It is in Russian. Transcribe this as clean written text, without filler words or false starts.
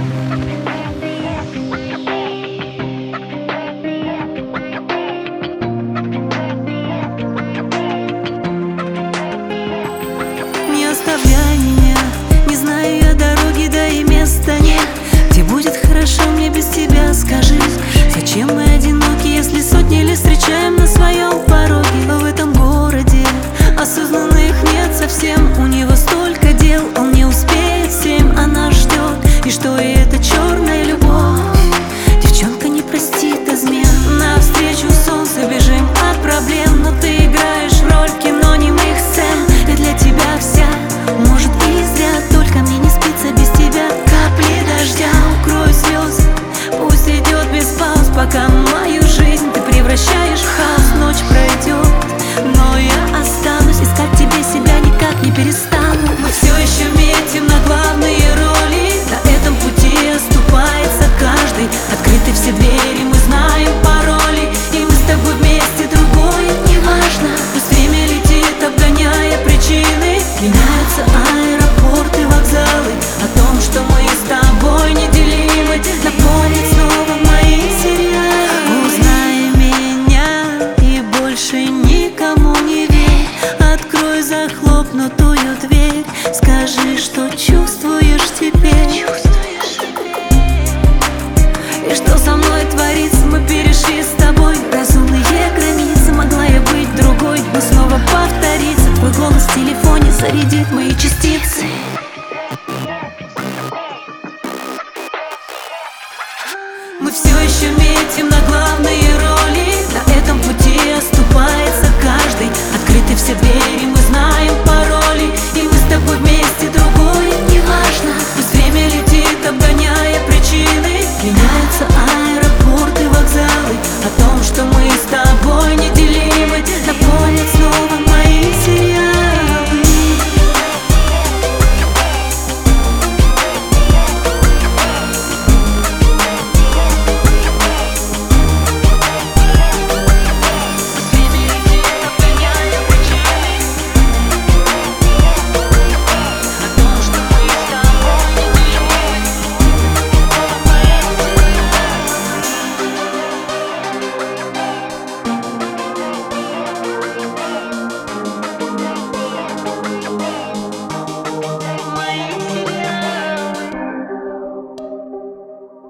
Не оставляй меня, не знаю я дороги, да и места нет. Где будет хорошо мне без тебя, скажи. Зачем мы одиноки, если сотни лет встречаем на своем пороге? В этом городе осознанных нет совсем. У него столько дел, он не успеет всем. Она ждет, и что и это черная любовь. Девчонка не простит измен. Навстречу солнцу бежим от проблем, но ты играешь роль в кино немых сцен. Я для тебя вся, может и зря, только мне не спится без тебя. Капли дождя, укрой слезы, пусть идет без пауз, пока мою жизнь ты превращаешь в хаос. Ночь пройдет, но я останусь, искать тебе себя никак не перестану. Мы все еще метим на главные роли, на этом пути оступается каждый. Открыты все двери, мы знаем пароли, и мы с тобой вместе, другое не важно. Пусть время летит, обгоняя причины. Меняются аэропорты, вокзалы, о том, что мы с тобой неделимы. Напомнить снова мои сериалы. Узнай меня и больше никому не верь. Открой захлопнутую дверь, скажи, что чувствуешь теперь. И что со мной творится, мы перешли с тобой разумные границы. Могла я быть другой, но снова повторится. Твой голос в телефоне зарядит мои частицы.